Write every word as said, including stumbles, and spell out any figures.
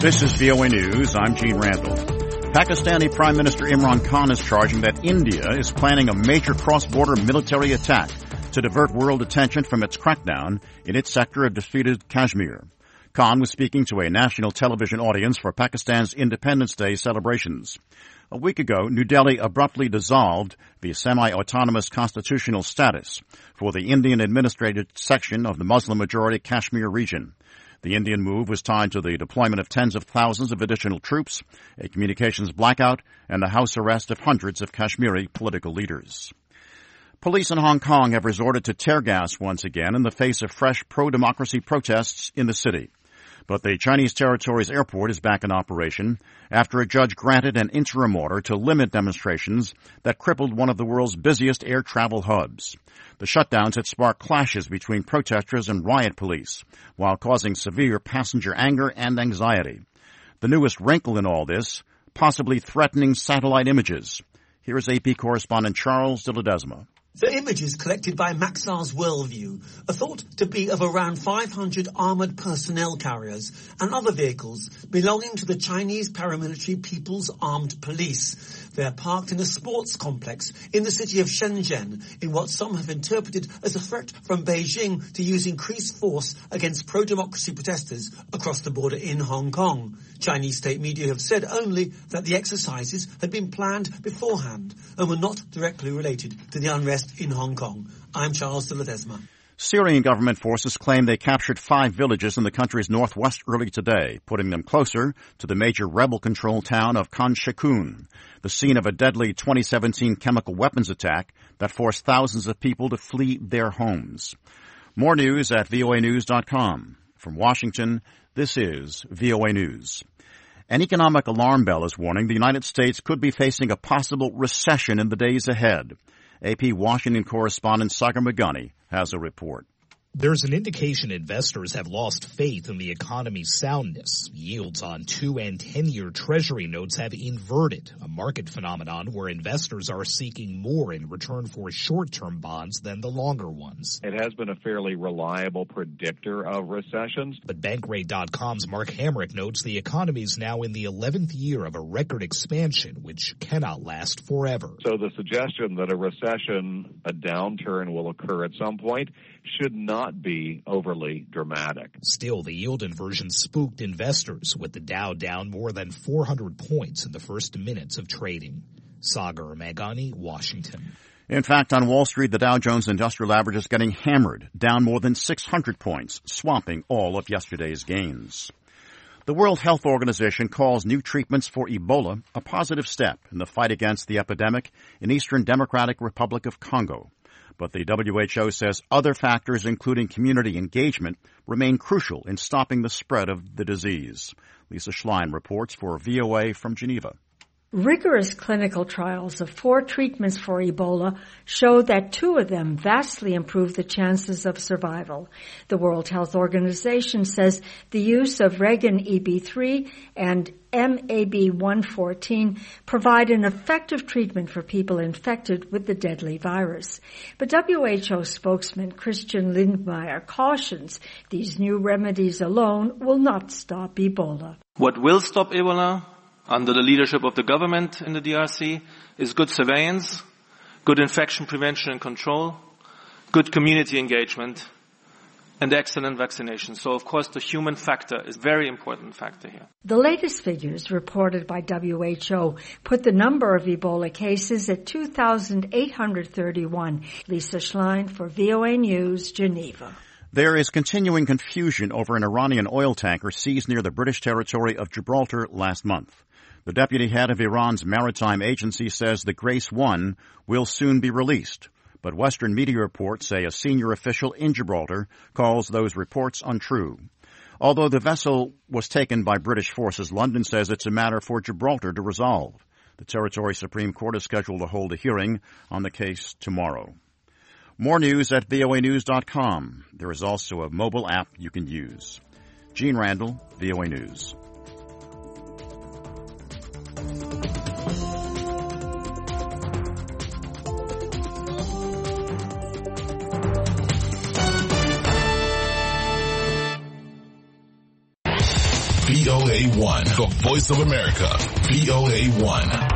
This is V O A News. I'm Gene Randall. Pakistani Prime Minister Imran Khan is charging that India is planning a major cross-border military attack to divert world attention from its crackdown in its sector of disputed Kashmir. Khan was speaking to a national television audience for Pakistan's Independence Day celebrations. A week ago, New Delhi abruptly dissolved the semi-autonomous constitutional status for the Indian-administrated section of the Muslim-majority Kashmir region. The Indian move was tied to the deployment of tens of thousands of additional troops, a communications blackout, and the house arrest of hundreds of Kashmiri political leaders. Police in Hong Kong have resorted to tear gas once again in the face of fresh pro-democracy protests in the city. But the Chinese territory's airport is back in operation after a judge granted an interim order to limit demonstrations that crippled one of the world's busiest air travel hubs. The shutdowns had sparked clashes between protesters and riot police, while causing severe passenger anger and anxiety. The newest wrinkle in all this, possibly threatening satellite images. Here is A P correspondent Charles de Ledesma. The images collected by Maxar's Worldview are thought to be of around five hundred armoured personnel carriers and other vehicles belonging to the Chinese paramilitary People's Armed Police. They are parked in a sports complex in the city of Shenzhen in what some have interpreted as a threat from Beijing to use increased force against pro-democracy protesters across the border in Hong Kong. Chinese state media have said only that the exercises had been planned beforehand and were not directly related to the unrest in Hong Kong. I'm Charles de Ledesma. Syrian government forces claim they captured five villages in the country's northwest early today, putting them closer to the major rebel-controlled town of Khan Sheikhoun, the scene of a deadly twenty seventeen chemical weapons attack that forced thousands of people to flee their homes. More news at V O A news dot com. From Washington, this is V O A News. An economic alarm bell is warning the United States could be facing a possible recession in the days ahead. A P Washington correspondent Sagar Meghani has a report. There's an indication investors have lost faith in the economy's soundness. Yields on two- and ten-year Treasury notes have inverted, a market phenomenon where investors are seeking more in return for short-term bonds than the longer ones. It has been a fairly reliable predictor of recessions. But Bankrate dot com's Mark Hamrick notes the economy is now in the eleventh year of a record expansion, which cannot last forever. So the suggestion that a recession, a downturn will occur at some point, should not be overly dramatic. Still, the yield inversion spooked investors, with the Dow down more than four hundred points in the first minutes of trading. Sagar Meghani, Washington. In fact, on Wall Street, the Dow Jones Industrial Average is getting hammered, down more than six hundred points, swamping all of yesterday's gains. The World Health Organization calls new treatments for Ebola a positive step in the fight against the epidemic in Eastern Democratic Republic of Congo. But the W H O says other factors, including community engagement, remain crucial in stopping the spread of the disease. Lisa Schlein reports for V O A from Geneva. Rigorous clinical trials of four treatments for Ebola show that two of them vastly improve the chances of survival. The World Health Organization says the use of Regan E B three and M A B one fourteen provide an effective treatment for people infected with the deadly virus. But W H O spokesman Christian Lindmeier cautions these new remedies alone will not stop Ebola. What will stop Ebola, under the leadership of the government in the D R C, is good surveillance, good infection prevention and control, good community engagement, and excellent vaccination. So, of course, the human factor is a very important factor here. The latest figures reported by W H O put the number of Ebola cases at two thousand eight hundred thirty-one. Lisa Schlein for V O A News, Geneva. There is continuing confusion over an Iranian oil tanker seized near the British territory of Gibraltar last month. The deputy head of Iran's maritime agency says the Grace One will soon be released. But Western media reports say a senior official in Gibraltar calls those reports untrue. Although the vessel was taken by British forces, London says it's a matter for Gibraltar to resolve. The Territory Supreme Court is scheduled to hold a hearing on the case tomorrow. More news at V O A news dot com. There is also a mobile app you can use. Gene Randall, V O A News. V O A one, the voice of America, V O A one.